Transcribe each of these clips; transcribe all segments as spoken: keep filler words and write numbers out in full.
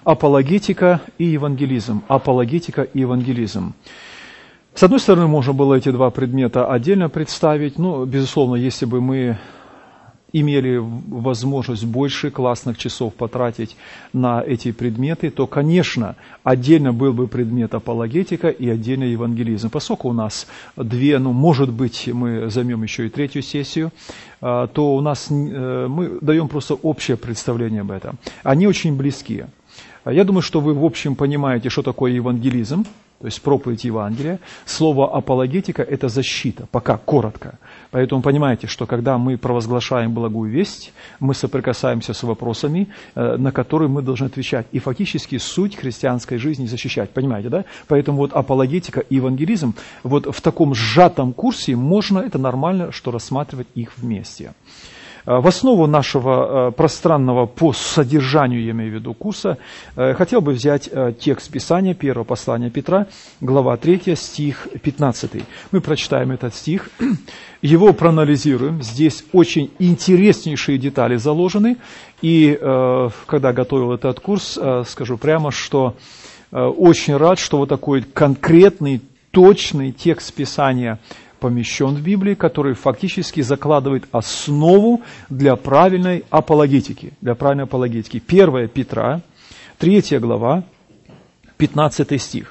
Апологетика и евангелизм. Апологетика и евангелизм. С одной стороны, можно было эти два предмета отдельно представить. Ну, безусловно, если бы мы имели возможность больше классных часов потратить на эти предметы, то, конечно, отдельно был бы предмет апологетика и отдельно евангелизм. Поскольку у нас две, ну, может быть, мы займем еще и третью сессию, то у нас мы даем просто общее представление об этом. Они очень близки. Я думаю, что вы в общем понимаете, что такое евангелизм, то есть проповедь Евангелия. Слово апологетика – это защита, пока коротко. Поэтому понимаете, что когда мы провозглашаем благую весть, мы соприкасаемся с вопросами, на которые мы должны отвечать. И фактически суть христианской жизни защищать. Понимаете, да? Поэтому вот апологетика и евангелизм, вот в таком сжатом курсе можно, это нормально, что рассматривать их вместе. В основу нашего пространного по содержанию, я имею в виду, курса, хотел бы взять текст Писания, первого послания Петра, глава третья, стих пятнадцатый. Мы прочитаем этот стих, его проанализируем. Здесь очень интереснейшие детали заложены. И когда готовил этот курс, скажу прямо, что очень рад, что вот такой конкретный, точный текст Писания помещен в Библии, который фактически закладывает основу для правильной апологетики. Для правильной апологетики. первое Петра, третья глава, пятнадцатый стих.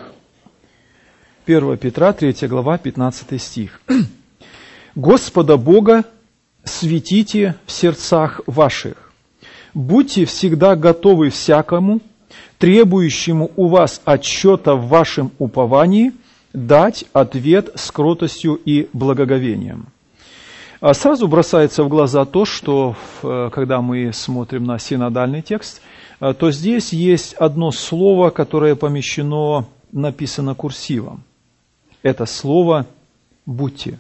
первое Петра, третья глава, пятнадцатый стих. «Господа Бога светите в сердцах ваших. Будьте всегда готовы всякому, требующему у вас отчета в вашем уповании, дать ответ с кротостью и благоговением». Сразу бросается в глаза то, что когда мы смотрим на синодальный текст, то здесь есть одно слово, которое помещено, написано курсивом. Это слово «будьте».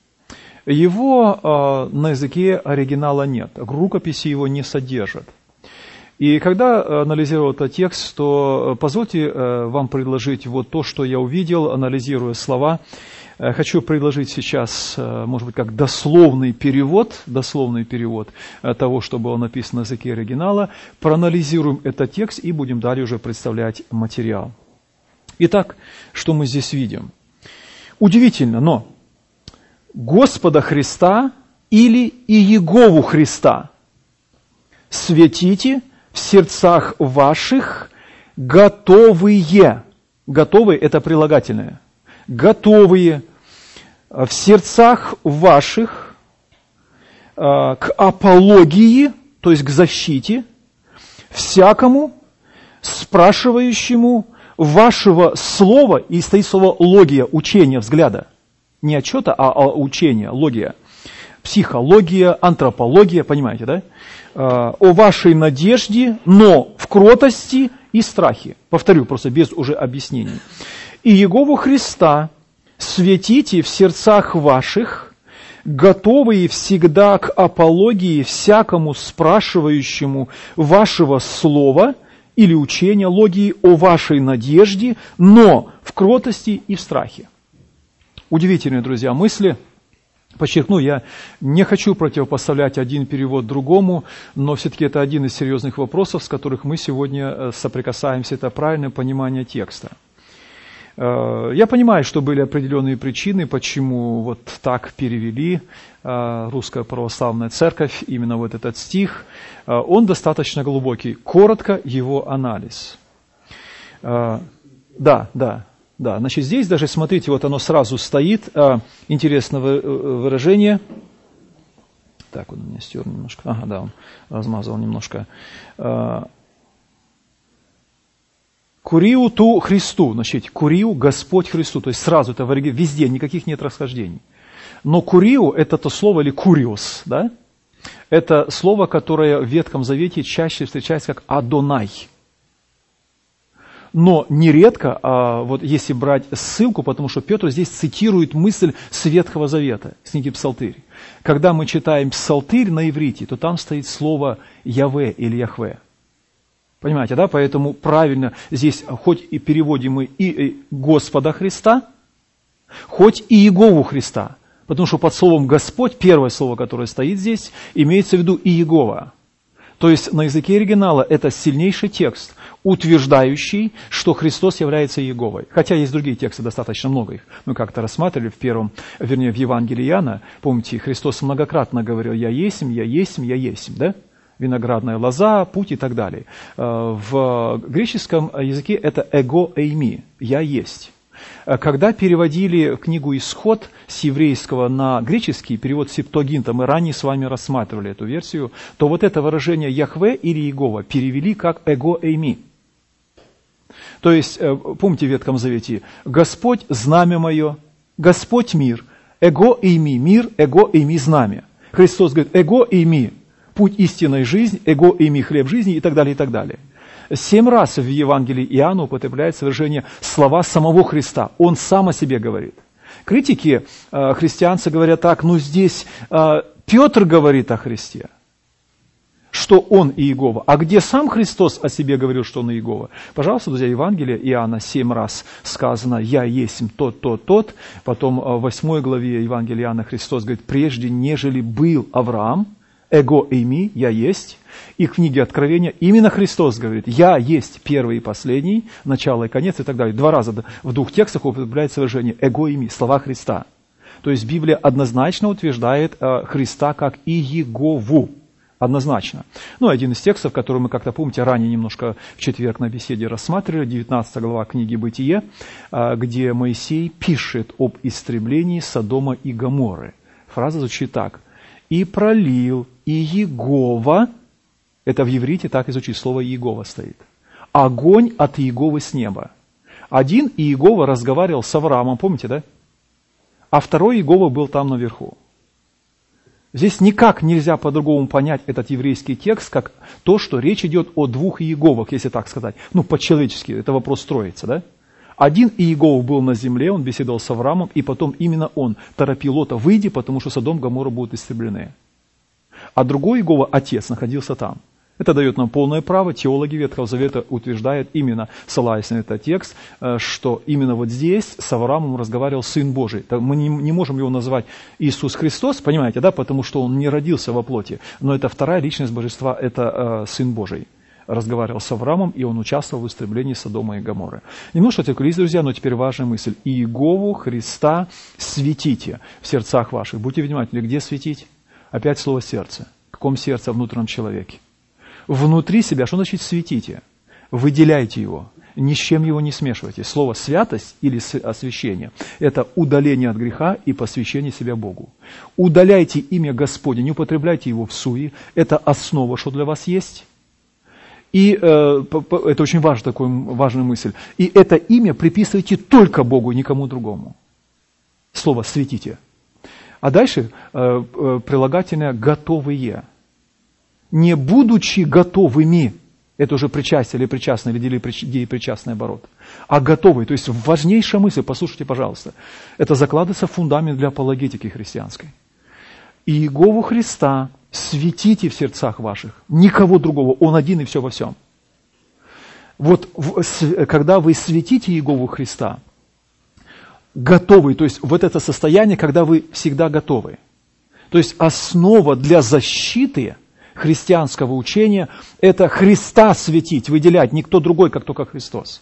Его на языке оригинала нет, рукописи его не содержат. И когда анализировал этот текст, то позвольте вам предложить вот то, что я увидел, анализируя слова. Хочу предложить сейчас, может быть, как дословный перевод, дословный перевод того, что было написано на языке оригинала. Проанализируем этот текст и будем далее уже представлять материал. Итак, что мы здесь видим? Удивительно, но Господа Христа или Иегову Христа светите в сердцах ваших, готовые. Готовые – это прилагательное. Готовые в сердцах ваших э, к апологии, то есть к защите, всякому спрашивающему вашего слова, и стоит слово логия, учение, взгляда. Не отчета, а, а учение, логия. Психология, антропология, понимаете, да? О вашей надежде, но в кротости и страхе. Повторю, просто без уже объяснений. И Иегову Христа светите в сердцах ваших, готовые всегда к апологии всякому спрашивающему вашего слова или учения, логии о вашей надежде, но в кротости и в страхе. Удивительные, друзья, мысли. Подчеркну, я не хочу противопоставлять один перевод другому, но все-таки это один из серьезных вопросов, с которых мы сегодня соприкасаемся, это правильное понимание текста. Я понимаю, что были определенные причины, почему вот так перевели Русская Православная Церковь, именно вот этот стих. Он достаточно глубокий. Коротко его анализ. Да, да. Да, значит, здесь даже, смотрите, вот оно сразу стоит, а, интересное выражение. Так, он у меня стер немножко. Ага, да, он размазал немножко. А, Куриу ту Христу, значит, куриу Господь Христу. То есть сразу это везде, никаких нет расхождений. Но куриу это то слово, или куриос, да? Это слово, которое в Ветхом Завете чаще встречается как Адонай. Но нередко, а вот если брать ссылку, потому что Петр здесь цитирует мысль с Ветхого Завета, с книги Псалтырь. Когда мы читаем Псалтырь на иврите, то там стоит слово Яве или Яхве. Понимаете, да? Поэтому правильно здесь, хоть и переводим мы и Господа Христа, хоть и Иегову Христа. Потому что под словом Господь, первое слово, которое стоит здесь, имеется в виду Иегова. То есть на языке оригинала это сильнейший текст, утверждающий, что Христос является Иеговой. Хотя есть другие тексты, достаточно много их. Мы как-то рассматривали в первом, вернее, в Евангелии Иоанна. Помните, Христос многократно говорил: «Я есмь, я есмь, я есмь». Да? Виноградная лоза, путь и так далее. В греческом языке это «эго эйми» – «я есть». Когда переводили книгу «Исход» с еврейского на греческий, перевод Септуагинта, мы ранее с вами рассматривали эту версию, то вот это выражение «Яхве» или «Иегова» перевели как «эго эйми». То есть, помните в Ветхом Завете, «Господь – знамя мое», «Господь – мир», «эго эйми» – мир, «эго эйми» – знамя. Христос говорит «эго эйми» – путь истинной жизни, «эго эйми» – хлеб жизни и так далее, и так далее. Семь раз в Евангелии Иоанна употребляется выражение слова самого Христа. Он сам о себе говорит. Критики, э, христианцы говорят так: ну здесь э, Петр говорит о Христе, что он Иегова. А где сам Христос о себе говорил, что он Иегова? Пожалуйста, друзья, Евангелие Иоанна семь раз сказано: «Я есмь тот, тот, тот». Потом в восьмой главе Евангелия Иоанна Христос говорит: «Прежде, нежели был Авраам, эго эйми, я есть». И в книге Откровения именно Христос говорит: «Я есть первый и последний, начало и конец» и так далее. Два раза в двух текстах употребляется выражение «эго эйми», слова Христа. То есть Библия однозначно утверждает Христа как Иегову. Однозначно. Ну, один из текстов, который мы, как-то помните, ранее немножко в четверг на беседе рассматривали, девятнадцатая глава книги «Бытие», где Моисей пишет об истреблении Содома и Гоморры. Фраза звучит так: «И пролил Иегова», это в иврите так и звучит, слово Иегова стоит, «огонь от Иеговы с неба». Один Иегова разговаривал с Авраамом, помните, да? А второй Иегова был там наверху. Здесь никак нельзя по-другому понять этот еврейский текст, как то, что речь идет о двух Иеговах, если так сказать. Ну, по-человечески это вопрос строится, да? Один Иегов был на земле, он беседовал с Авраамом, и потом именно он торопил Лота: «Выйди, потому что Содом и Гоморра будут истреблены». А другой Иегова, отец, находился там. Это дает нам полное право. Теологи Ветхого Завета утверждают, именно ссылаясь на этот текст, что именно вот здесь с Авраамом разговаривал Сын Божий. Мы не, не можем его назвать Иисус Христос, понимаете, да, потому что он не родился во плоти. Но это вторая личность Божества, это э, Сын Божий. Разговаривал с Авраамом, и он участвовал в истреблении Содома и Гоморры. Немножко отвлеклись, друзья, но теперь важная мысль. «Иегову Христа светите в сердцах ваших». Будьте внимательны, где светить? Опять слово «сердце». В каком сердце? В внутреннем человеке. Внутри себя, что значит светите? Выделяйте его, ни с чем его не смешивайте. Слово «святость» или «освящение» – это удаление от греха и посвящение себя Богу. Удаляйте имя Господне, не употребляйте его в суе. Это основа, что для вас есть. И э, это очень важная, такая важная мысль. И это имя приписывайте только Богу, никому другому. Слово «светите». А дальше э, э, прилагательное «готовые». Не будучи готовыми, это уже причастие или причастное, или деепричастный оборот, а готовые, то есть важнейшая мысль, послушайте, пожалуйста, это закладывается фундамент для апологетики христианской. «Иегову Христа светите в сердцах ваших», никого другого, Он один и все во всем. Вот когда вы светите Иегову Христа, готовы, то есть вот это состояние, когда вы всегда готовы. То есть основа для защиты христианского учения – это Христа светить, выделять, никто другой, как только Христос.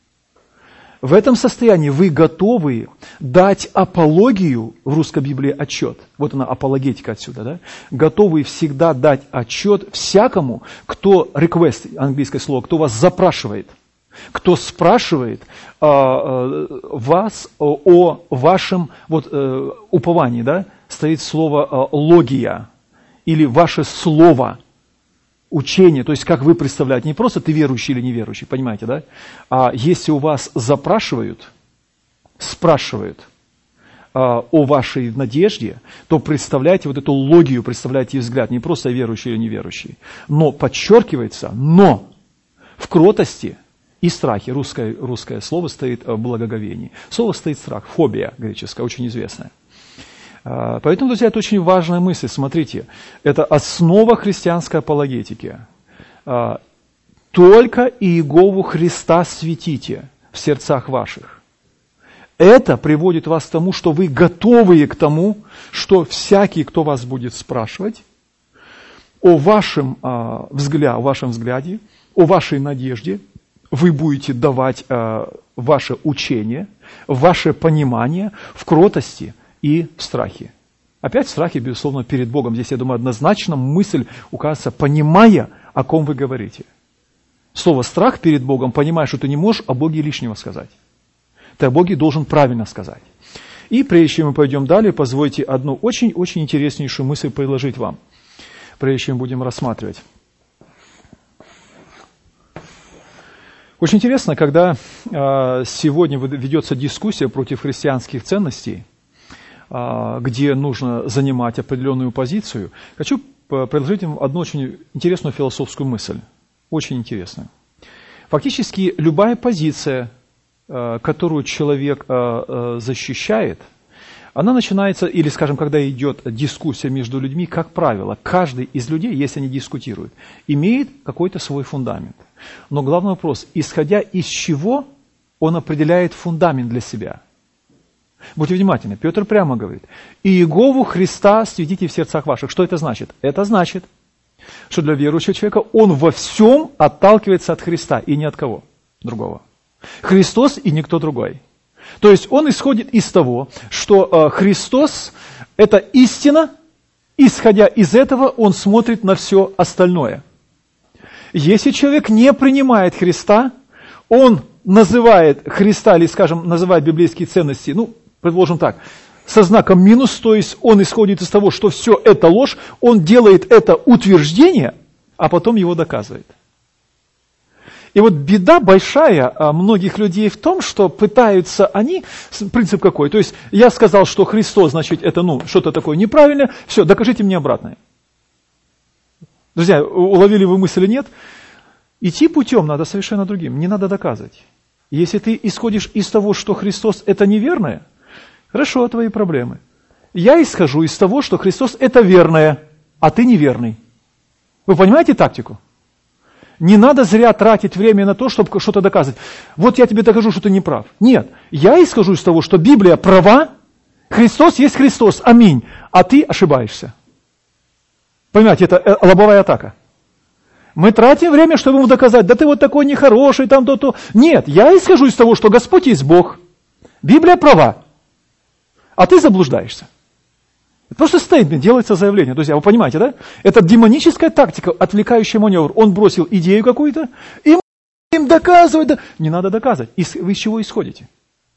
В этом состоянии вы готовы дать апологию, в русской Библии отчет, вот она апологетика отсюда, да? Готовы всегда дать отчет всякому, кто, request, английское слово, кто вас запрашивает, кто спрашивает а, а, вас о, о вашем вот, а, уповании, да? Стоит слово а, логия, или ваше слово, учение, то есть как вы представляете, не просто ты верующий или неверующий, понимаете, да? А если у вас запрашивают, спрашивают а, о вашей надежде, то представляйте вот эту логию, представляйте взгляд, не просто верующий или неверующий, но подчеркивается, но в кротости и страхе, русское, русское слово стоит в благоговении, слово стоит страх, фобия греческая, очень известная. Поэтому, друзья, это очень важная мысль. Смотрите, это основа христианской апологетики. Только Иегову Христа светите в сердцах ваших. Это приводит вас к тому, что вы готовы к тому, что всякий, кто вас будет спрашивать, о вашем, а, взгляде, о вашем взгляде, о вашей надежде вы будете давать а, ваше учение, ваше понимание в кротости и в страхе. Опять в страхе, безусловно, перед Богом. Здесь, я думаю, однозначно мысль указывается, понимая, о ком вы говорите. Слово «страх» перед Богом, понимая, что ты не можешь о Боге лишнего сказать. Ты о Боге должен правильно сказать. И прежде чем мы пойдем далее, позвольте одну очень-очень интереснейшую мысль предложить вам, прежде чем будем рассматривать. Очень интересно, когда э, сегодня ведется дискуссия против христианских ценностей, э, где нужно занимать определенную позицию, хочу предложить вам одну очень интересную философскую мысль. Очень интересную. Фактически любая позиция, э, которую человек э, э, защищает, она начинается, или, скажем, когда идет дискуссия между людьми, как правило, каждый из людей, если они дискутируют, имеет какой-то свой фундамент. Но главный вопрос, исходя из чего он определяет фундамент для себя? Будьте внимательны, Петр прямо говорит, «И Иегову Христа светите в сердцах ваших». Что это значит? Это значит, что для верующего человека он во всем отталкивается от Христа и ни от кого другого. Христос и никто другой. То есть он исходит из того, что Христос – это истина, исходя из этого он смотрит на все остальное. Если человек не принимает Христа, он называет Христа, или, скажем, называет библейские ценности, ну, предположим так, со знаком минус, то есть он исходит из того, что все это ложь, он делает это утверждение, а потом его доказывает. И вот беда большая многих людей в том, что пытаются они, принцип какой, то есть я сказал, что Христос, значит, это ну, что-то такое неправильное, все, докажите мне обратное. Друзья, уловили вы мысль или нет? Идти путем надо совершенно другим, не надо доказывать. Если ты исходишь из того, что Христос это неверное, хорошо, твои проблемы. Я исхожу из того, что Христос это верное, а ты неверный. Вы понимаете тактику? Не надо зря тратить время на то, чтобы что-то доказывать. Вот я тебе докажу, что ты не прав. Нет, я исхожу из того, что Библия права, Христос есть Христос, аминь, а ты ошибаешься. Понимаете, это лобовая атака. Мы тратим время, чтобы ему доказать, да ты вот такой нехороший, там то-то. Нет, я исхожу из того, что Господь есть Бог, Библия права, а ты заблуждаешься. Это просто стейтмент, делается заявление. Друзья, вы понимаете, да? Это демоническая тактика, отвлекающий маневр. Он бросил идею какую-то, и им доказывать. Да. Не надо доказывать. Из, вы из чего исходите?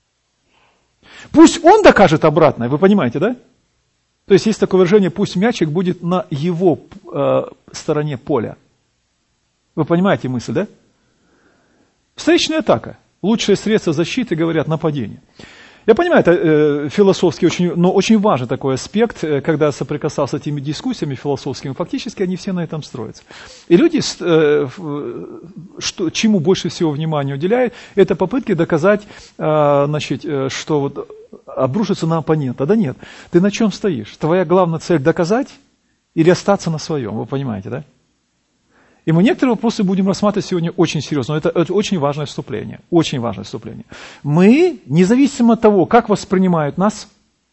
Пусть он докажет обратное, вы понимаете, да? То есть есть такое выражение, пусть мячик будет на его э, стороне поля. Вы понимаете мысль, да? Встречная атака. Лучшее средство защиты, говорят, нападение. Я понимаю, это э, философский, очень, но очень важный такой аспект, э, когда я соприкасался с этими дискуссиями философскими, фактически они все на этом строятся. И люди, э, что, чему больше всего внимания уделяют, это попытки доказать, э, значит, э, что вот обрушиться на оппонента. Да нет, ты на чем стоишь? Твоя главная цель доказать или остаться на своем, вы понимаете, да? И мы некоторые вопросы будем рассматривать сегодня очень серьезно. Это, это очень важное вступление. Очень важное вступление. Мы, независимо от того, как воспринимают нас,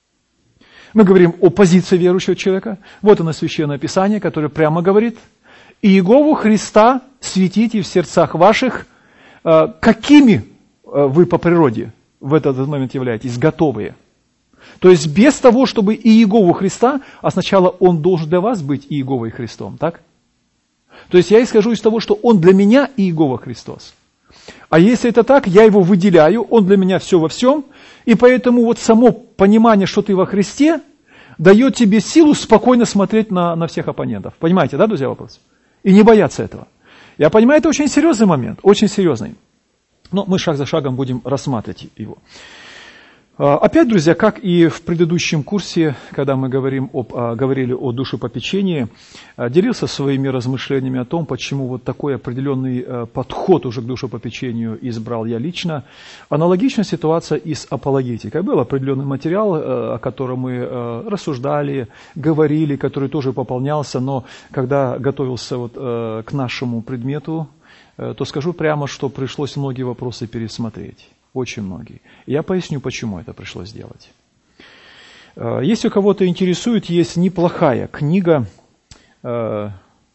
мы говорим о позиции верующего человека. Вот оно Священное Писание, которое прямо говорит: «И Иегову Христа светите в сердцах ваших». Какими вы по природе в этот момент являетесь? Готовые. То есть без того, чтобы и Иегову Христа, а сначала Он должен для вас быть Иеговой Христом, так? То есть я исхожу из того, что Он для меня Иегова Христос. А если это так, я Его выделяю, Он для меня все во всем, и поэтому вот само понимание, что ты во Христе, дает тебе силу спокойно смотреть на, на всех оппонентов. Понимаете, да, друзья, вопрос? И не бояться этого. Я понимаю, это очень серьезный момент, очень серьезный. Но мы шаг за шагом будем рассматривать его. Опять, друзья, как и в предыдущем курсе, когда мы говорим об, говорили о душепопечении, делился своими размышлениями о том, почему вот такой определенный подход уже к душепопечению избрал я лично. Аналогичная ситуация и с апологетикой. Был определенный материал, о котором мы рассуждали, говорили, который тоже пополнялся, но когда готовился вот к нашему предмету, то скажу прямо, что пришлось многие вопросы пересмотреть. Очень многие. Я поясню, почему это пришлось сделать. Если кого-то интересует, есть неплохая книга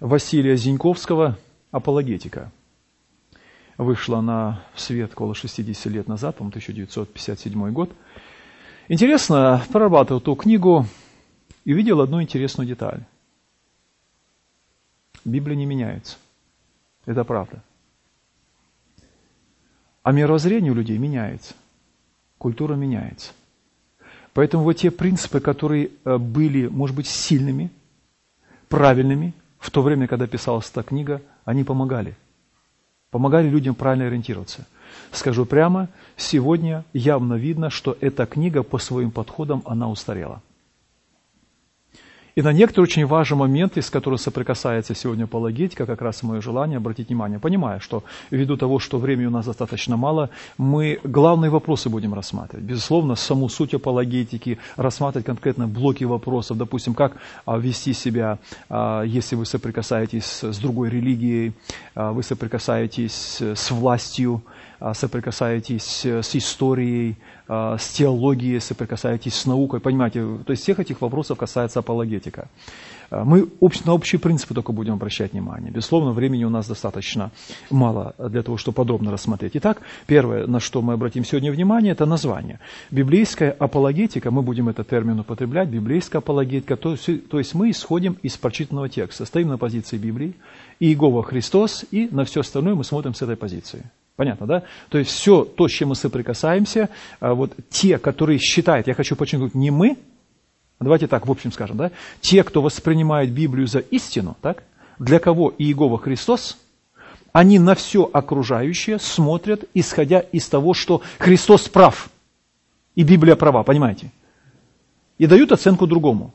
Василия Зиньковского «Апологетика». Вышла она в свет около шестьдесят лет назад, по-моему, тысяча девятьсот пятьдесят седьмой год. Интересно, прорабатывал ту книгу и увидел одну интересную деталь. Библия не меняется. Это правда. А мировоззрение у людей меняется. Культура меняется. Поэтому вот те принципы, которые были, может быть, сильными, правильными, в то время, когда писалась эта книга, они помогали. Помогали людям правильно ориентироваться. Скажу прямо, сегодня явно видно, что эта книга по своим подходам, она устарела. И на некоторые очень важные моменты, с которыми соприкасается сегодня апологетика, как раз мое желание обратить внимание. Понимаю, что ввиду того, что времени у нас достаточно мало, мы главные вопросы будем рассматривать. Безусловно, саму суть апологетики, рассматривать конкретно блоки вопросов, допустим, как вести себя, если вы соприкасаетесь с другой религией, вы соприкасаетесь с властью, соприкасаетесь с историей, с теологией, соприкасаетесь с наукой, понимаете, то есть всех этих вопросов касается апологетика. Мы на общие принципы только будем обращать внимание. Безусловно, времени у нас достаточно мало для того, чтобы подробно рассмотреть. Итак, первое, на что мы обратим сегодня внимание, это название. Библейская апологетика, мы будем этот термин употреблять, библейская апологетика, то есть, то есть мы исходим из прочитанного текста, стоим на позиции Библии, и Иегова Христос, и на все остальное мы смотрим с этой позиции. Понятно, да? То есть все то, с чем мы соприкасаемся, вот те, которые считают, я хочу подчеркнуть, не мы, давайте так в общем скажем, да, те, кто воспринимает Библию за истину, так, для кого Иегова Христос, они на все окружающее смотрят, исходя из того, что Христос прав, и Библия права, понимаете? И дают оценку другому.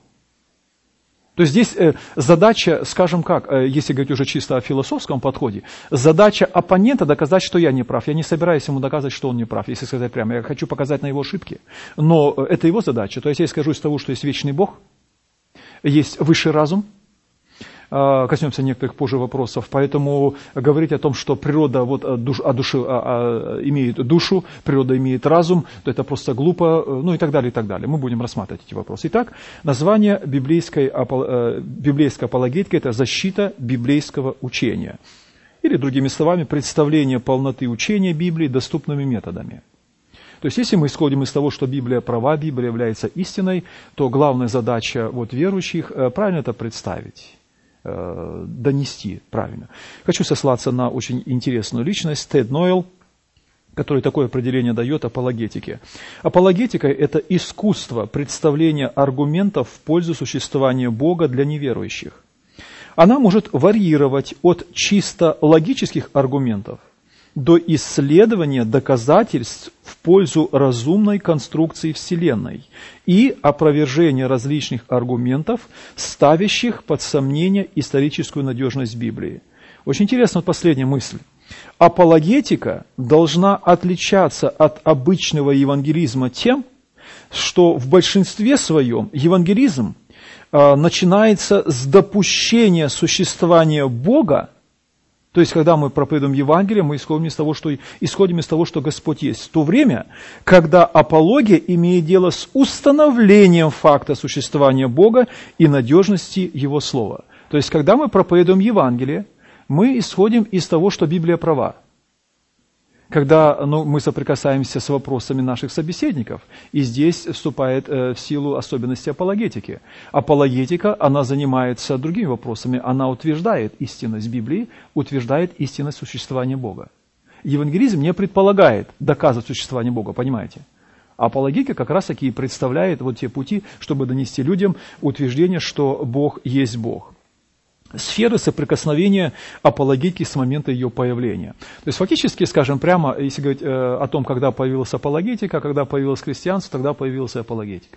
То есть здесь э, задача, скажем как, э, если говорить уже чисто о философском подходе, задача оппонента доказать, что я не прав. Я не собираюсь ему доказывать, что он не прав, если сказать прямо. Я хочу показать на его ошибки. Но э, это его задача. То есть я скажу из того, что есть вечный Бог, есть высший разум. Э, коснемся некоторых позже вопросов. Поэтому говорить о том, что природа вот, душ, о душе, о, о, имеет душу, природа имеет разум, то это просто глупо, ну и так далее, и так далее. Мы будем рассматривать эти вопросы. Итак, название библейской, э, библейской апологетики – это защита библейского учения. Или, другими словами, представление полноты учения Библии доступными методами. То есть, если мы исходим из того, что Библия права, Библия является истиной, то главная задача вот, верующих – правильно это представить. Донести правильно. Хочу сослаться на очень интересную личность, Тед Нойл, который такое определение дает апологетике. Апологетика – это искусство представления аргументов в пользу существования Бога для неверующих. Она может варьировать от чисто логических аргументов до исследования доказательств в пользу разумной конструкции Вселенной и опровержения различных аргументов, ставящих под сомнение историческую надежность Библии. Очень интересна вот последняя мысль. Апологетика должна отличаться от обычного евангелизма тем, что в большинстве своем евангелизм э, начинается с допущения существования Бога. То есть, когда мы проповедуем Евангелие, мы исходим из того, что, исходим из того, что Господь есть. В то время, когда апология имеет дело с установлением факта существования Бога и надежности Его Слова. То есть, когда мы проповедуем Евангелие, мы исходим из того, что Библия права. Когда ну, мы соприкасаемся с вопросами наших собеседников, и здесь вступает э, в силу особенности апологетики. Апологетика, она занимается другими вопросами, она утверждает истинность Библии, утверждает истинность существования Бога. Евангелизм не предполагает доказывать существование Бога, понимаете? Апологетика как раз таки представляет вот те пути, чтобы донести людям утверждение, что Бог есть Бог. Сферы соприкосновения апологетики с момента ее появления. То есть фактически, скажем прямо, если говорить э, о том, когда появилась апологетика, когда появилось христианство, тогда появилась апологетика.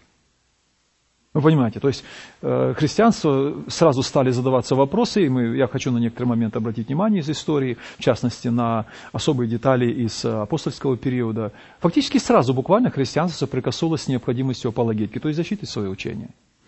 Вы понимаете, то есть э, христианство сразу стали задаваться вопросы, и мы, я хочу на некоторый момент обратить внимание из истории, в частности на особые детали из апостольского периода. Фактически сразу буквально христианство соприкоснулось с необходимостью апологетики, то есть защиты своего учения.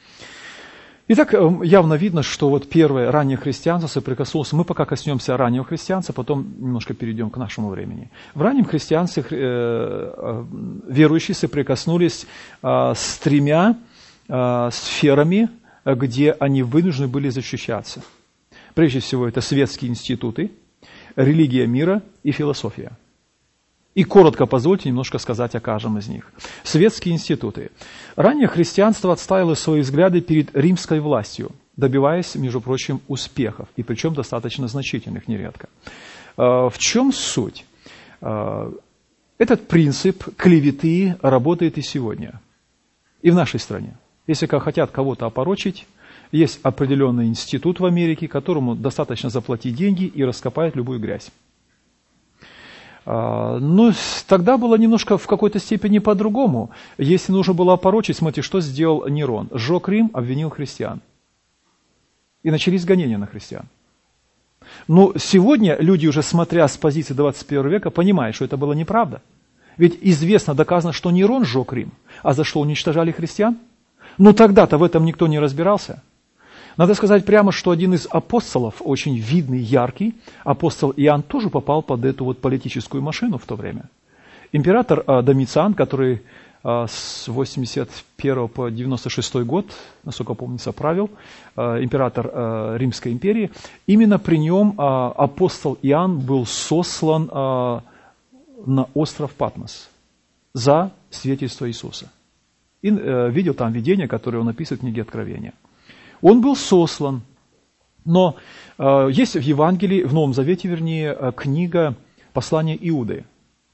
Итак, явно видно, что вот первое раннее христианство соприкоснулось, мы пока коснемся раннего христианства, потом немножко перейдем к нашему времени. В раннем христианстве э, верующие соприкоснулись э, с тремя э, сферами, где они вынуждены были защищаться. Прежде всего, это светские институты, религия мира и философия. И коротко позвольте немножко сказать о каждом из них. Светские институты. Ранее христианство отстаивало свои взгляды перед римской властью, добиваясь, между прочим, успехов, и причем достаточно значительных нередко. В чем суть? Этот принцип клеветы работает и сегодня, и в нашей стране. Если хотят кого-то опорочить, есть определенный институт в Америке, которому достаточно заплатить деньги и раскопать любую грязь. Но тогда было немножко в какой-то степени по-другому. Если нужно было опорочить, смотрите, что сделал Нерон. Сжег Рим, обвинил христиан. И начались гонения на христиан. Но сегодня люди, уже смотря с позиции двадцать первого века, понимают, что это было неправда. Ведь известно, доказано, что Нерон сжег Рим, а за что уничтожали христиан? Но тогда-то в этом никто не разбирался. Надо сказать прямо, что один из апостолов, очень видный, яркий, апостол Иоанн, тоже попал под эту вот политическую машину в то время. Император э, Домициан, который э, с восемьдесят первого по девяносто шестой год, насколько помнится, правил, э, император э, Римской империи, именно при нем э, апостол Иоанн был сослан э, на остров Патмос за свидетельство Иисуса. И э, видел там видение, которое он описывает в книге Откровения. Он был сослан, но э, есть в Евангелии, в Новом Завете, вернее, книга «Послание Иуды»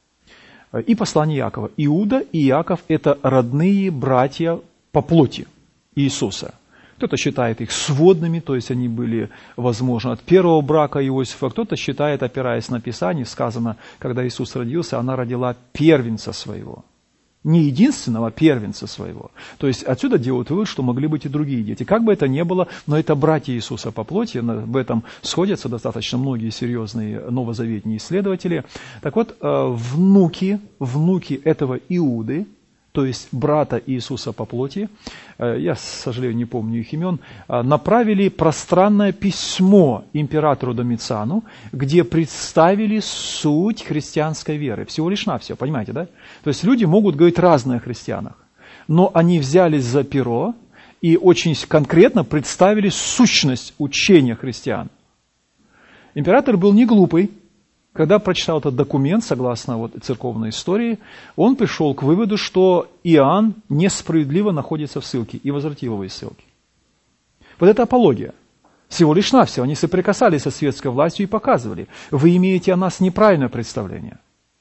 и «Послание Иакова». Иуда и Иаков – это родные братья по плоти Иисуса. Кто-то считает их сводными, то есть они были, возможно, от первого брака Иосифа, кто-то считает, опираясь на Писание, сказано, когда Иисус родился, она родила первенца своего. Не единственного, а первенца своего. То есть отсюда делают вывод, что могли быть и другие дети. Как бы это ни было, но это братья Иисуса по плоти, в этом сходятся достаточно многие серьезные новозаветные исследователи. Так вот, внуки, внуки этого Иуды, то есть брата Иисуса по плоти, я, к сожалению, не помню их имен, направили пространное письмо императору Домициану, где представили суть христианской веры. Всего лишь навсего, понимаете, да? То есть люди могут говорить разное о христианах, но они взялись за перо и очень конкретно представили сущность учения христиан. Император был не глупый. Когда прочитал этот документ, согласно вот церковной истории, он пришел к выводу, что Иоанн несправедливо находится в ссылке, и возвратил его из ссылки. Вот это апология. Всего лишь навсего. Они соприкасались со светской властью и показывали: вы имеете о нас неправильное представление.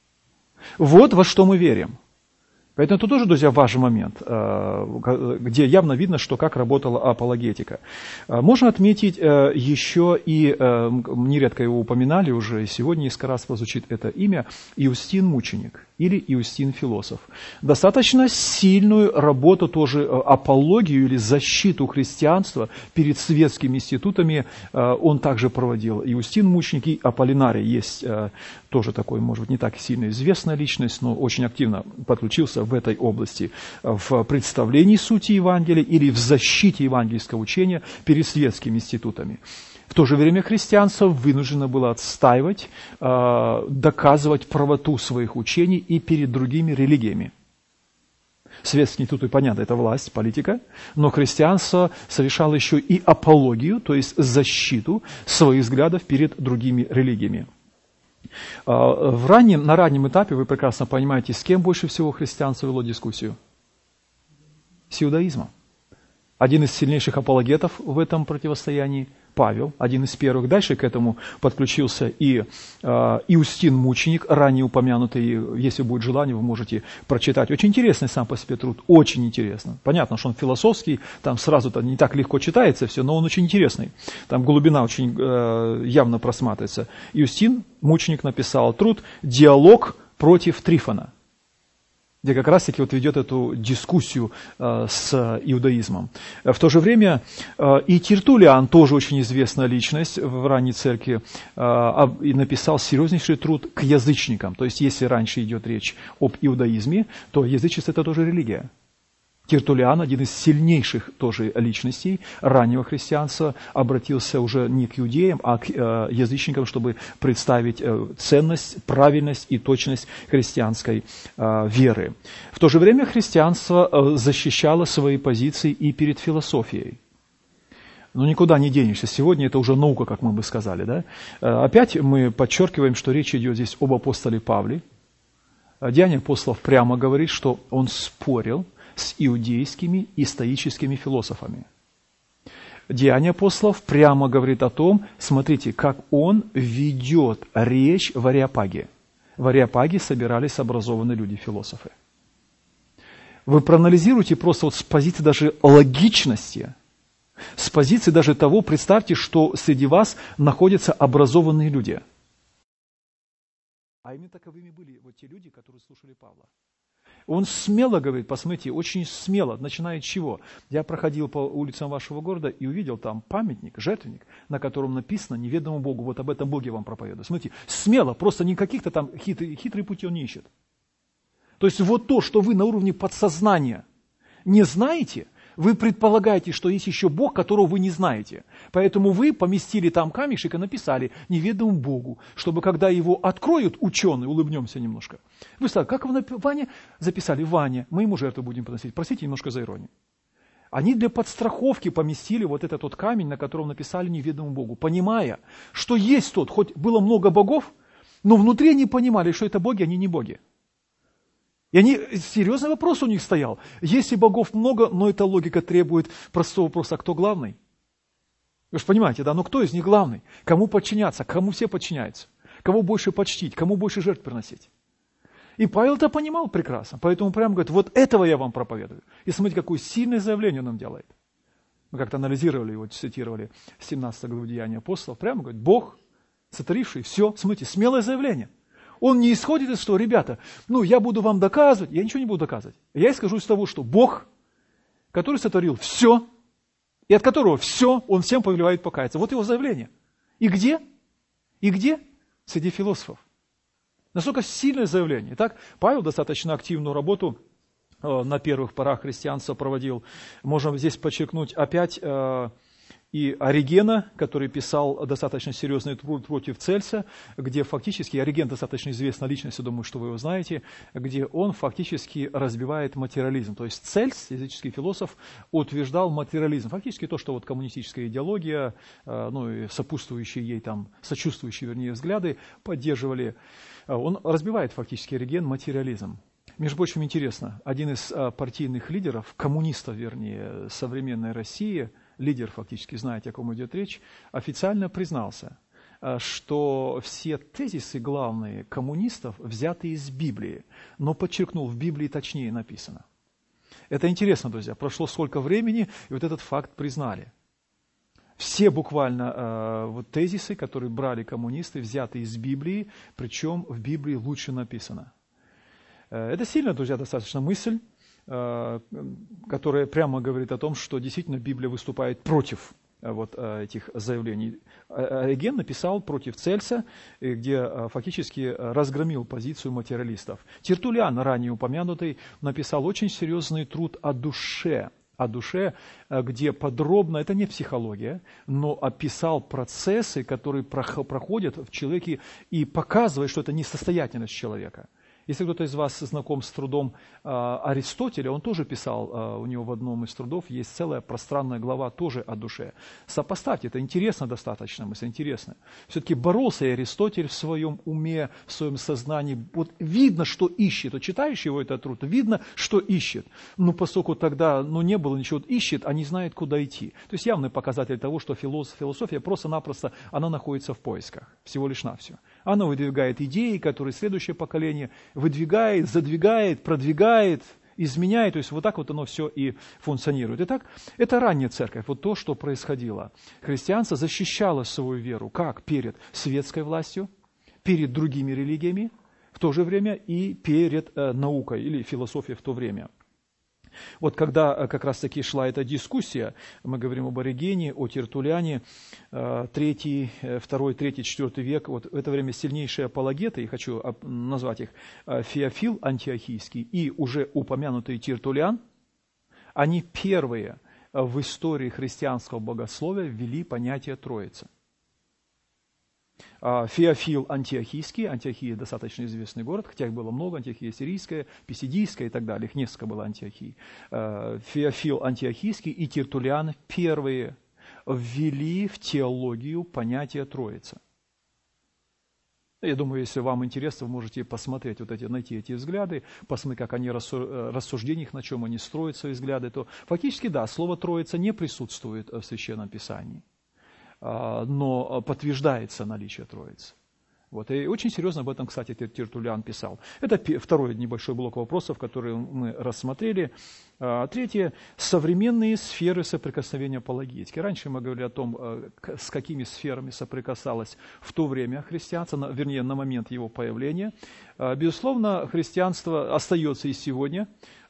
Вот во что мы верим. Поэтому это тоже, друзья, важный момент, где явно видно, что как работала апологетика. Можно отметить еще и, нередко его упоминали уже, сегодня несколько раз прозвучит это имя, Иустин Мученик или Иустин Философ. Достаточно сильную работу тоже, апологию или защиту христианства перед светскими институтами он также проводил. Иустин Мученик и Аполлинарий есть тоже такой, может быть, не так сильно известная личность, но очень активно подключился в этой области, в представлении сути Евангелия или в защите евангельского учения перед светскими институтами. В то же время христианство вынуждено было отстаивать, доказывать правоту своих учений и перед другими религиями. Светские институты, понятно, это власть, политика, но христианство совершало еще и апологию, то есть защиту своих взглядов перед другими религиями. В раннем, на раннем этапе вы прекрасно понимаете, с кем больше всего христианство вело дискуссию? С иудаизмом. Один из сильнейших апологетов в этом противостоянии Павел, один из первых. Дальше к этому подключился и э, Иустин Мученик, ранее упомянутый. Если будет желание, вы можете прочитать. Очень интересный сам по себе труд, очень интересно. Понятно, что он философский, там сразу-то не так легко читается все, но он очень интересный. Там глубина очень э, явно просматривается. Иустин Мученик написал труд «Диалог против Трифона», где как раз-таки вот ведет эту дискуссию э, с иудаизмом. В то же время э, и Тертуллиан, тоже очень известная личность в ранней церкви, э, и написал серьезнейший труд к язычникам. То есть, если раньше идет речь об иудаизме, то язычество – это тоже религия. Тертуллиан, один из сильнейших тоже личностей раннего христианства, обратился уже не к иудеям, а к э, язычникам, чтобы представить э, ценность, правильность и точность христианской э, веры. В то же время христианство э, защищало свои позиции и перед философией. Ну, никуда не денешься. Сегодня это уже наука, как мы бы сказали. Да? Опять мы подчеркиваем, что речь идет здесь об апостоле Павле. Деяния апостолов прямо говорит, что он спорил с иудейскими и стоическими философами. Деяния апостолов прямо говорит о том, смотрите, как он ведет речь в Ареопаге. В Ареопаге собирались образованные люди, философы. Вы проанализируйте просто вот с позиции даже логичности, с позиции даже того, представьте, что среди вас находятся образованные люди. А именно таковыми были вот те люди, которые слушали Павла. Он смело говорит, посмотрите, очень смело, начиная с чего? Я проходил по улицам вашего города и увидел там памятник, жертвенник, на котором написано неведомому Богу, вот об этом Боге вам проповедую. Смотрите, смело, просто не каких-то там хитрые, хитрые пути он не ищет. То есть вот то, что вы на уровне подсознания не знаете, вы предполагаете, что есть еще Бог, которого вы не знаете. Поэтому вы поместили там камешек и написали неведомому Богу, чтобы когда его откроют ученые, улыбнемся немножко. Вы сказали, как вы Ваня записали? Ваня, мы ему жертву будем приносить. Простите немножко за иронию. Они для подстраховки поместили вот этот вот камень, на котором написали неведомому Богу, понимая, что есть тот, хоть было много богов, но внутри они понимали, что это боги, они не боги. И они, серьезный вопрос у них стоял. Если богов много, но эта логика требует простого вопроса, а кто главный? Вы же понимаете, да? Но кто из них главный? Кому подчиняться? Кому все подчиняются? Кого больше почтить? Кому больше жертв приносить? И Павел это понимал прекрасно. Поэтому прямо говорит, вот этого я вам проповедую. И смотрите, какое сильное заявление он нам делает. Мы как-то анализировали его, цитировали семнадцатой главу Деяний апостолов. Прямо говорит, Бог, сотворивший все. Смотрите, смелое заявление. Он не исходит из того, ребята, ну, я буду вам доказывать, я ничего не буду доказывать. Я исхожу из того, что Бог, который сотворил все, и от которого все, Он всем повелевает покаяться. Вот его заявление. И где? И где? Среди философов. Насколько сильное заявление. Итак, Павел достаточно активную работу э, на первых порах христианства проводил. Можем здесь подчеркнуть опять э, и Оригена, который писал достаточно серьезный труд против Цельса, где фактически, Ориген достаточно известная личность, я думаю, что вы его знаете, где он фактически разбивает материализм. То есть Цельс, языческий философ, утверждал материализм. Фактически то, что вот коммунистическая идеология, ну и сопутствующие ей там, сочувствующие, вернее, взгляды поддерживали. Он разбивает фактически Ориген материализм. Между прочим, интересно, один из партийных лидеров, коммунистов, вернее, современной России, лидер фактически, знаете, о ком идет речь, официально признался, что все тезисы главные коммунистов взяты из Библии, но подчеркнул, в Библии точнее написано. Это интересно, друзья, прошло сколько времени, и вот этот факт признали. Все буквально э, вот тезисы, которые брали коммунисты, взяты из Библии, причем в Библии лучше написано. Э, это сильная, друзья, достаточно мысль, которая прямо говорит о том, что действительно Библия выступает против вот этих заявлений. Ориген написал против Цельса, где фактически разгромил позицию материалистов. Тертуллиан, ранее упомянутый, написал очень серьезный труд о душе, о душе, где подробно, это не психология, но описал процессы, которые проходят в человеке и показывает, что это несостоятельность человека. Если кто-то из вас знаком с трудом э, Аристотеля, он тоже писал, э, у него в одном из трудов есть целая пространная глава тоже о душе. Сопоставьте, это интересно достаточно, мысль интересная. Все-таки боролся и Аристотель в своем уме, в своем сознании. Вот видно, что ищет. Вот читаешь его этот труд, видно, что ищет. Но поскольку тогда ну, не было ничего, ищет, а не знает, куда идти. То есть явный показатель того, что философ, философия просто-напросто, она находится в поисках, всего лишь навсего. Она выдвигает идеи, которые следующее поколение выдвигает, задвигает, продвигает, изменяет. То есть вот так вот оно все и функционирует. Итак, это ранняя церковь, вот то, что происходило. Христианство защищало свою веру как перед светской властью, перед другими религиями в то же время и перед э, наукой или философией в то время. Вот когда как раз-таки шла эта дискуссия, мы говорим об Оригене, о Тертуллиане, третий, второй, третий, четвертый век, вот в это время сильнейшие апологеты, я хочу назвать их, Феофил Антиохийский и уже упомянутый Тертуллиан, они первые в истории христианского богословия ввели понятие Троицы. Феофил Антиохийский, Антиохия достаточно известный город, хотя их было много, Антиохия сирийская, Писидийская и так далее, их несколько было Антиохий. Феофил Антиохийский и Тертуллиан первые ввели в теологию понятие Троица. Я думаю, если вам интересно, вы можете посмотреть, вот эти, найти эти взгляды, посмотреть, как они рассуждения, на чем они строят свои взгляды, то фактически, да, слово Троица не присутствует в Священном Писании, но подтверждается наличие Троицы. Вот. И очень серьезно об этом, кстати, Тертуллиан писал. Это второй небольшой блок вопросов, которые мы рассмотрели. Третье – современные сферы соприкосновения апологетики. Раньше мы говорили о том, с какими сферами соприкасалось в то время христианство, вернее, на момент его появления. Безусловно, христианство остается и сегодня,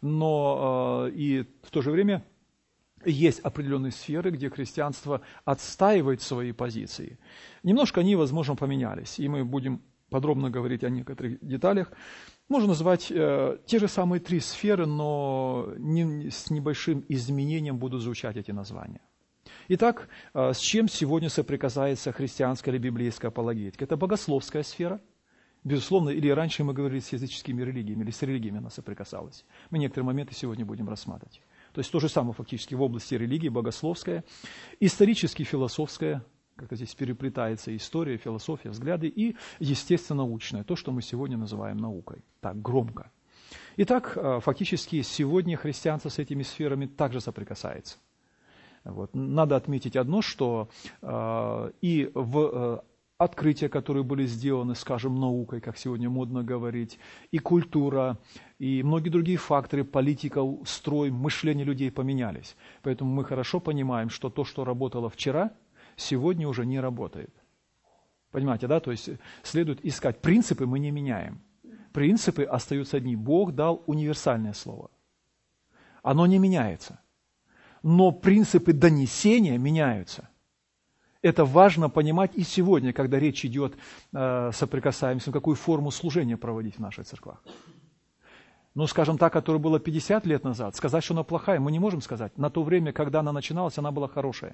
но и в то же время есть определенные сферы, где христианство отстаивает свои позиции. Немножко они, возможно, поменялись, и мы будем подробно говорить о некоторых деталях. Можно назвать э, те же самые три сферы, но не, с небольшим изменением будут звучать эти названия. Итак, э, с чем сегодня соприкасается христианская или библейская апологетика? Это богословская сфера. Безусловно, или раньше мы говорили с языческими религиями, или с религиями она соприкасалась. Мы некоторые моменты сегодня будем рассматривать. То есть то же самое фактически в области религии, богословская, исторически философская, как-то здесь переплетается история, философия, взгляды, и естественно-научная, то, что мы сегодня называем наукой. Так, громко. Итак, фактически сегодня христианство с этими сферами также соприкасается. Вот. Надо отметить одно, что э, и в э, открытия, которые были сделаны, скажем, наукой, как сегодня модно говорить, и культура, и многие другие факторы, политика, строй, мышление людей поменялись. Поэтому мы хорошо понимаем, что то, что работало вчера, сегодня уже не работает. Понимаете, да? То есть следует искать. Принципы мы не меняем. Принципы остаются одни. Бог дал универсальное слово. Оно не меняется. Но принципы донесения меняются. Это важно понимать и сегодня, когда речь идет, э, соприкасаемся, какую форму служения проводить в наших церквах. Ну, скажем так, которая была пятьдесят лет назад, сказать, что она плохая, мы не можем сказать. На то время, когда она начиналась, она была хорошая.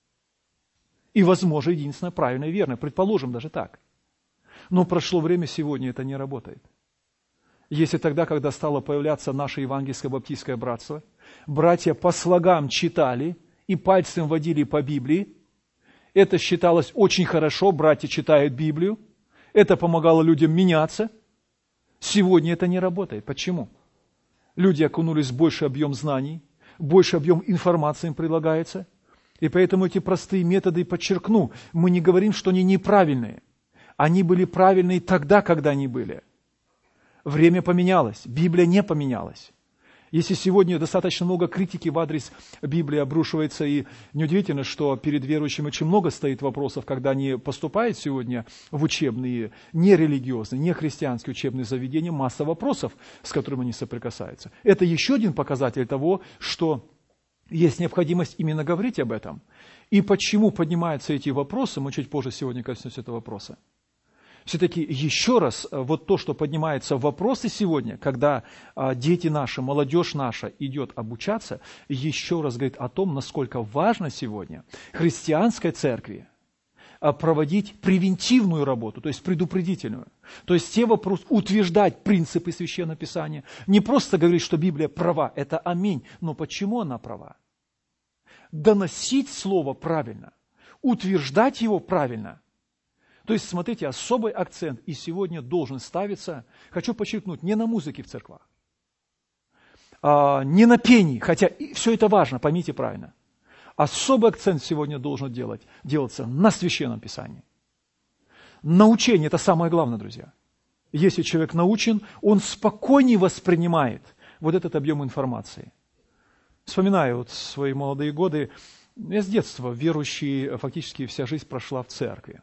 И, возможно, единственное правильное и верное. Предположим, даже так. Но прошло время, сегодня это не работает. Если тогда, когда стало появляться наше евангельское баптистское братство, братья по слогам читали и пальцем водили по Библии, это считалось очень хорошо, братья читают Библию, это помогало людям меняться. Сегодня это не работает. Почему? Люди окунулись в больший объем знаний, больше объем информации им предлагается, и поэтому эти простые методы, подчеркну, мы не говорим, что они неправильные. Они были правильные тогда, когда они были. Время поменялось, Библия не поменялась. Если сегодня достаточно много критики в адрес Библии обрушивается, и неудивительно, что перед верующими очень много стоит вопросов, когда они поступают сегодня в учебные, нерелигиозные, нехристианские учебные заведения, масса вопросов, с которыми они соприкасаются. Это еще один показатель того, что есть необходимость именно говорить об этом. И почему поднимаются эти вопросы, мы чуть позже сегодня коснемся этого вопроса. Все-таки еще раз, вот то, что поднимается в вопросы сегодня, когда дети наши, молодежь наша идет обучаться, еще раз говорит о том, насколько важно сегодня христианской церкви проводить превентивную работу, то есть предупредительную. То есть те вопросы, утверждать принципы Священного Писания, не просто говорить, что Библия права, это аминь, но почему она права? Доносить слово правильно, утверждать его правильно. То есть, смотрите, особый акцент и сегодня должен ставиться, хочу подчеркнуть, не на музыке в церквах, а, не на пении, хотя все это важно, поймите правильно. Особый акцент сегодня должен делать, делаться на Священном Писании. Научение – это самое главное, друзья. Если человек научен, он спокойнее воспринимает вот этот объем информации. Вспоминаю вот свои молодые годы, я с детства верующий, фактически вся жизнь прошла в церкви.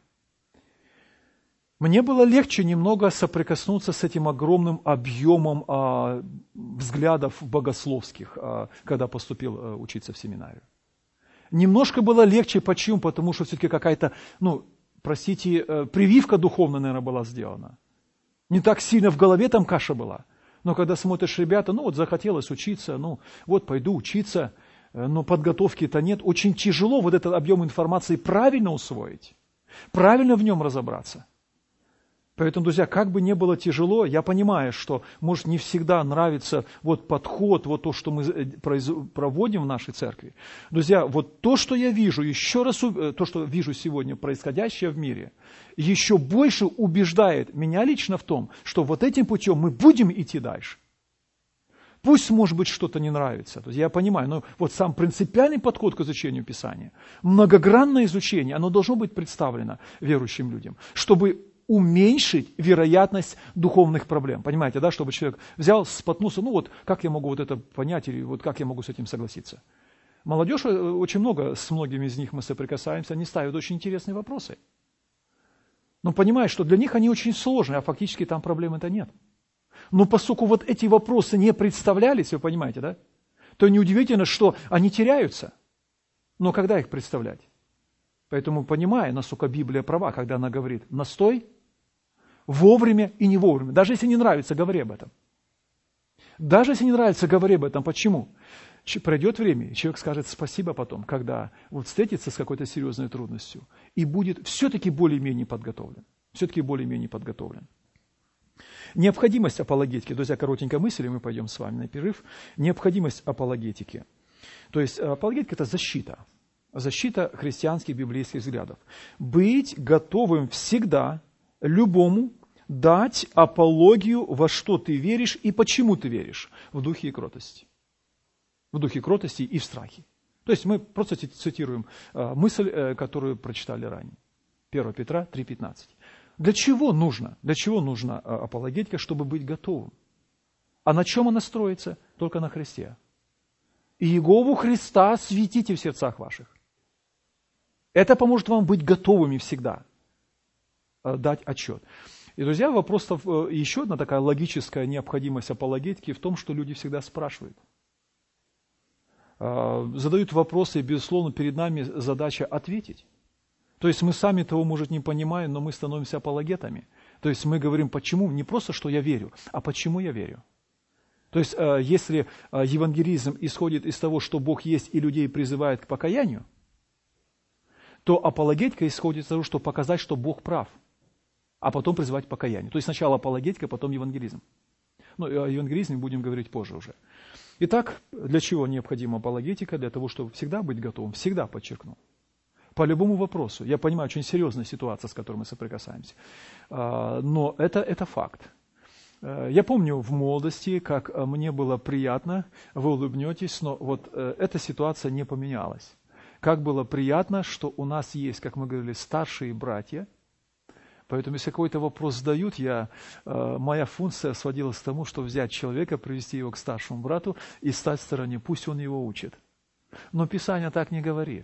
Мне было легче немного соприкоснуться с этим огромным объемом а, взглядов богословских, а, когда поступил а, учиться в семинарию. Немножко было легче, почему? Потому что все-таки какая-то, ну, простите, прививка духовная, наверное, была сделана. Не так сильно в голове там каша была. Но когда смотришь, ребята, ну вот захотелось учиться, ну вот пойду учиться, но подготовки-то нет. Очень тяжело вот этот объем информации правильно усвоить, правильно в нем разобраться. Поэтому, друзья, как бы ни было тяжело, я понимаю, что, может, не всегда нравится вот подход, вот то, что мы проводим в нашей церкви. Друзья, вот то, что я вижу, еще раз, то, что вижу сегодня происходящее в мире, еще больше убеждает меня лично в том, что вот этим путем мы будем идти дальше. Пусть, может быть, что-то не нравится. То есть я понимаю, но вот сам принципиальный подход к изучению Писания, многогранное изучение, оно должно быть представлено верующим людям, чтобы уменьшить вероятность духовных проблем. Понимаете, да, чтобы человек взял, споткнулся, ну вот как я могу вот это понять, или вот как я могу с этим согласиться. Молодежь, очень много, с многими из них мы соприкасаемся, они ставят очень интересные вопросы. Но понимаешь, что для них они очень сложные, а фактически там проблем-то нет. Но поскольку вот эти вопросы не представлялись, вы понимаете, да, то неудивительно, что они теряются. Но когда их представлять? Поэтому, понимая, насколько Библия права, когда она говорит «настой», вовремя и не вовремя. Даже если не нравится, говори об этом. Даже если не нравится, говори об этом. Почему? Пройдет время, и человек скажет спасибо потом, когда вот встретится с какой-то серьезной трудностью и будет все-таки более-менее подготовлен. Все-таки более-менее подготовлен. Необходимость апологетики. Друзья, коротенькая мысль, и мы пойдем с вами на перерыв. Необходимость апологетики. То есть апологетика – это защита. Защита христианских библейских взглядов. Быть готовым всегда любому дать апологию, во что ты веришь и почему ты веришь, в духе и кротости. В духе кротости и в страхе. То есть мы просто цитируем мысль, которую прочитали ранее. первое Петра три пятнадцать. Для чего нужно? Для чего нужна апологетика, чтобы быть готовым? А на чем она строится? Только на Христе. И Иегову Христа светите в сердцах ваших. Это поможет вам быть готовыми всегда дать отчет. И, друзья, вопрос, еще одна такая логическая необходимость апологетики в том, что люди всегда спрашивают. Задают вопросы, и, безусловно, перед нами задача ответить. То есть мы сами того, может, не понимаем, но мы становимся апологетами. То есть мы говорим, почему, не просто, что я верю, а почему я верю. То есть если евангелизм исходит из того, что Бог есть и людей призывает к покаянию, то апологетика исходит из того, что показать, что Бог прав, а потом призывать к покаянию. То есть сначала апологетика, потом евангелизм. Но о евангелизме будем говорить позже уже. Итак, для чего необходима апологетика? Для того, чтобы всегда быть готовым, всегда, подчеркну. По любому вопросу. Я понимаю, очень серьезная ситуация, с которой мы соприкасаемся. Но это, это факт. Я помню в молодости, как мне было приятно, вы улыбнетесь, но вот эта ситуация не поменялась. Как было приятно, что у нас есть, как мы говорили, старшие братья. Поэтому, если какой-то вопрос задают, я, моя функция сводилась к тому, что взять человека, привести его к старшему брату и стать в стороне. Пусть он его учит. Но Писание так не говорит.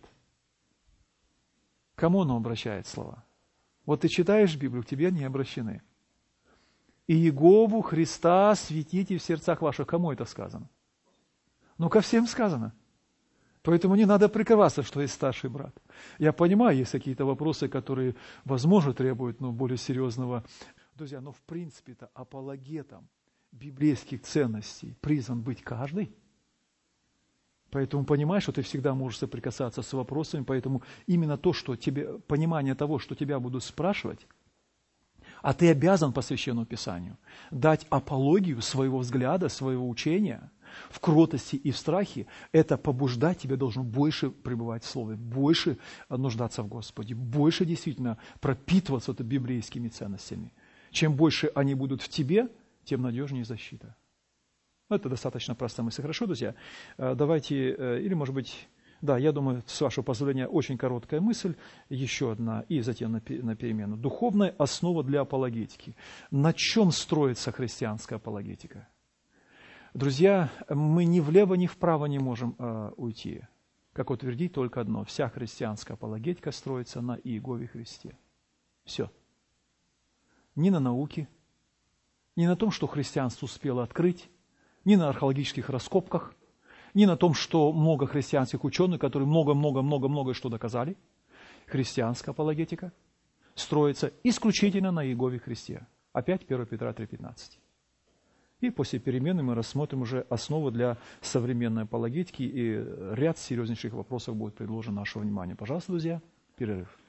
Кому оно обращает слова? Вот ты читаешь Библию, к тебе не обращены. И Иегову Христа светите в сердцах ваших. Кому это сказано? Ну, ко всем сказано. Поэтому не надо прикрываться, что есть старший брат. Я понимаю, есть какие-то вопросы, которые, возможно, требуют ну, более серьезного. Друзья, но в принципе-то апологетом библейских ценностей призван быть каждый. Поэтому понимаешь, что ты всегда можешь соприкасаться с вопросами, поэтому именно то, что тебе, понимание того, что тебя будут спрашивать, а ты обязан по Священному Писанию дать апологию своего взгляда, своего учения в кротости и в страхе, это побуждать тебя должно больше пребывать в Слове, больше нуждаться в Господе, больше действительно пропитываться вот библейскими ценностями. Чем больше они будут в тебе, тем надежнее защита. Это достаточно простая мысль. Хорошо, друзья? Давайте, или, может быть, да, я думаю, с вашего позволения, очень короткая мысль, еще одна, и затем на перемену. Духовная основа для апологетики. На чем строится христианская апологетика? Друзья, мы ни влево, ни вправо не можем э, уйти. Как утвердить только одно. Вся христианская апологетика строится на Иегове Христе. Все. Ни на науке, ни на том, что христианство успело открыть, ни на археологических раскопках, ни на том, что много христианских ученых, которые много-много-много-много что доказали. Христианская апологетика строится исключительно на Иегове Христе. Опять первое Петра три пятнадцать. И после перемены мы рассмотрим уже основу для современной апологетики, и ряд серьезнейших вопросов будет предложен нашему вниманию. Пожалуйста, друзья, перерыв.